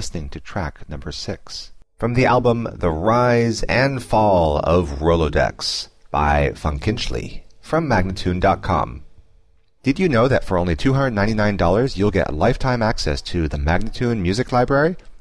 listening to track number 6 from the album The Rise and Fall of Rolodex by Funkinchly from Magnatune.com. Did you know that for only $299 you'll get lifetime access to the Magnatune Music Library?